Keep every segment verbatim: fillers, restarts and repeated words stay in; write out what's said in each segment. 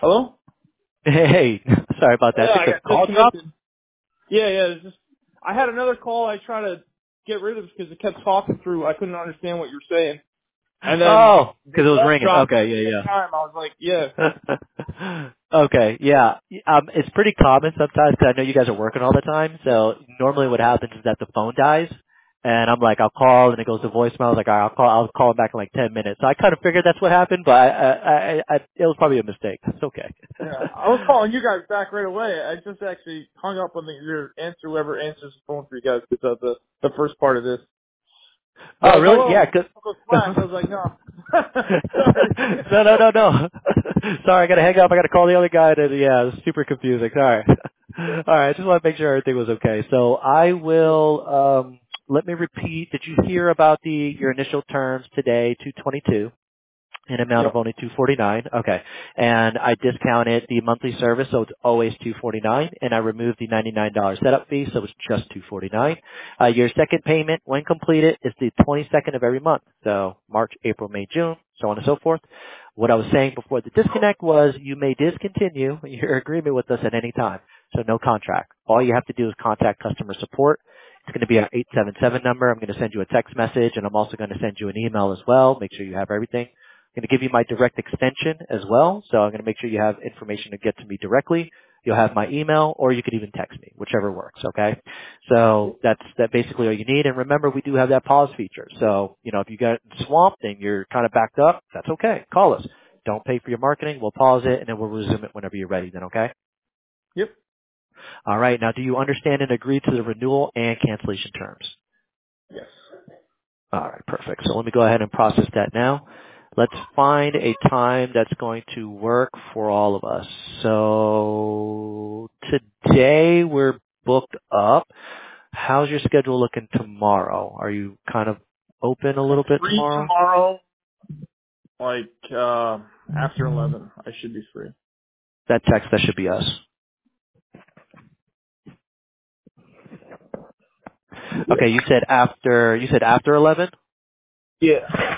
Hello? Hey, sorry about that. Yeah, I think I the got call dropped. disconnected. Yeah, yeah. It's just I had another call. I tried to get rid of it because it kept talking through. I couldn't understand what you were saying, and then Oh, the because it was call ringing. dropped at Okay, the same yeah, time. I was like, yeah, yeah. Okay, yeah. Um, it's pretty common sometimes because I know you guys are working all the time. So normally what happens is that the phone dies, and I'm like, I'll call, and it goes to voicemail. I was like, all right, I'll call. I'll call him back in like ten minutes. So I kind of figured that's what happened, but I, I, I, I it was probably a mistake. It's okay. yeah. I was calling you guys back right away. I just actually hung up on the, your answer, whoever answers the phone for you guys, because of the the first part of this. They're Oh, like, really? hello, Yeah, and the 'cause phone goes flash. I was like, no, sorry. no, no, no, no. Sorry, I gotta hang up. I gotta call the other guy. To, yeah, it's super confusing. Sorry. All right, I just want to make sure everything was okay. So I will. Um, let me repeat. Did you hear about the your initial terms today? Two twenty two. An amount of Yep. only two forty nine. Okay, and I discounted the monthly service, so it's always two forty nine, and I removed the ninety nine dollar setup fee, so it's just two forty nine. Uh, your second payment, when completed, is the twenty second of every month, so March, April, May, June, so on and so forth. What I was saying before the disconnect was you may discontinue your agreement with us at any time, so no contract. All you have to do is contact customer support. It's going to be our eight seven seven number. I'm going to send you a text message, and I'm also going to send you an email as well. Make sure you have everything. I'm going to give you my direct extension as well, so I'm going to make sure you have information to get to me directly. You'll have my email, or you could even text me, whichever works, okay? So that's that basically all you need. And remember, we do have that pause feature. So, you know, if you get swamped and you're kind of backed up, that's okay. Call us. Don't pay for your marketing. We'll pause it, and then we'll resume it whenever you're ready then, okay? Yep. All right. Now, do you understand and agree to the renewal and cancellation terms? Yes. All right, perfect. So let me go ahead and process that now. Let's find a time that's going to work for all of us. So today we're booked up. How's your schedule looking tomorrow? Are you kind of open a I'm little bit free tomorrow? tomorrow, like uh, after eleven. I should be free. That text, that should be us. Yeah. Okay, you said after, you said after eleven? Yeah.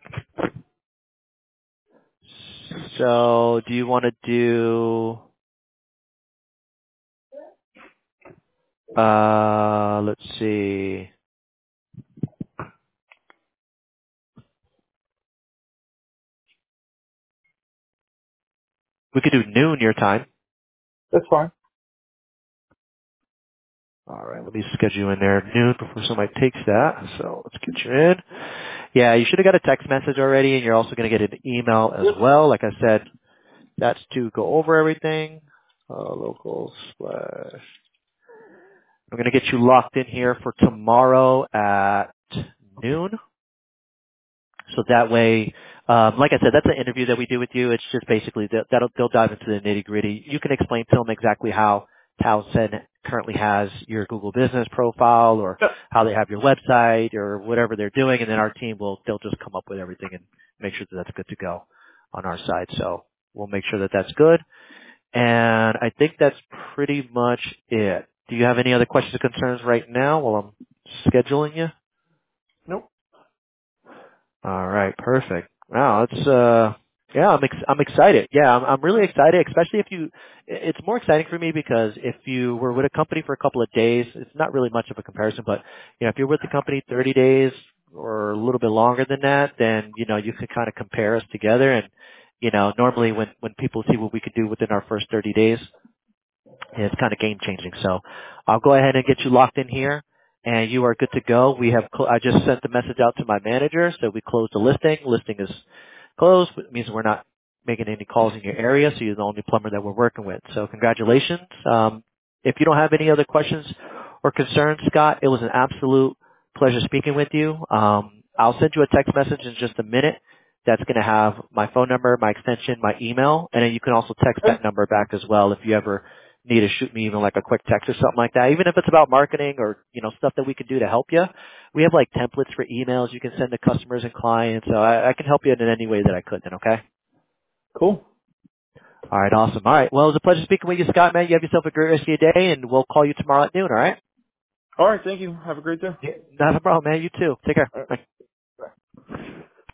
So do you want to do, uh, let's see. We could do noon your time. That's fine. All right, let me schedule you in there at noon before somebody takes that. So let's get you in. Yeah, you should have got a text message already, and you're also going to get an email as Yep. well. Like I said, that's to go over everything. Uh, local slash. I'm going to get you locked in here for tomorrow at noon. So that way, um, like I said, that's an interview that we do with you. It's just basically that that'll, they'll dive into the nitty gritty. You can explain to them exactly how Townsend currently has your Google business profile or Yep. how they have your website or whatever they're doing. And then our team will, they'll just come up with everything and make sure that that's good to go on our side. So we'll make sure that that's good. And I think that's pretty much it. Do you have any other questions or concerns right now while I'm scheduling you? Nope. All right, perfect. Wow, it's uh, yeah, I'm ex- I'm excited. Yeah, I'm I'm really excited, especially if you. It's more exciting for me because if you were with a company for a couple of days, it's not really much of a comparison. But you know, if you're with the company thirty days or a little bit longer than that, then you know you can kind of compare us together. And you know, normally when when people see what we could do within our first thirty days, yeah, it's kind of game changing. So I'll go ahead and get you locked in here and you are good to go. We have, cl- I just sent the message out to my manager. So we closed the listing. Listing is closed, which means we're not making any calls in your area. So you're the only plumber that we're working with. So congratulations. Um, if you don't have any other questions or concerns, Scott, it was an absolute pleasure speaking with you. Um, I'll send you a text message in just a minute. That's going to have my phone number, my extension, my email, and then you can also text Okay. that number back as well if you ever need to shoot me even like a quick text or something like that. Even if it's about marketing or, you know, stuff that we can do to help you. We have like templates for emails you can send to customers and clients. So I, I can help you in any way that I could then, okay? Cool. All right, awesome. All right. Well, it was a pleasure speaking with you, Scott, man. You have yourself a great rest of your day and we'll call you tomorrow at noon, all right? All right. Thank you. Have a great day. Yeah, not a problem, man. You too. Take care. All right. Bye.